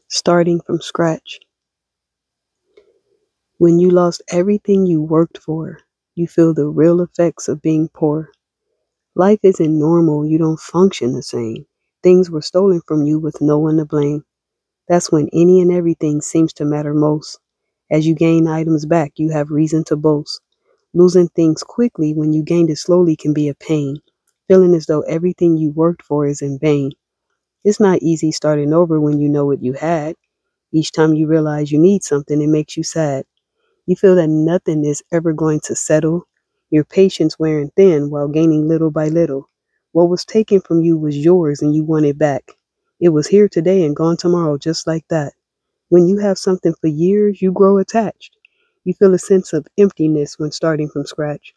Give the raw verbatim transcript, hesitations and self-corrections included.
Starting from scratch. When you lost everything you worked for, you feel the real effects of being poor. Life isn't normal, you don't function the same. Things were stolen from you with no one to blame. That's when any and everything seems to matter most. As you gain items back, you have reason to boast. Losing things quickly when you gained it slowly can be a pain, feeling as though everything you worked for is in vain. It's not easy starting over when you know what you had. Each time you realize you need something, it makes you sad. You feel that nothing is ever going to settle, your patience wearing thin while gaining little by little. What was taken from you was yours and you want it back. It was here today and gone tomorrow just like that. When you have something for years, you grow attached. You feel a sense of emptiness when starting from scratch.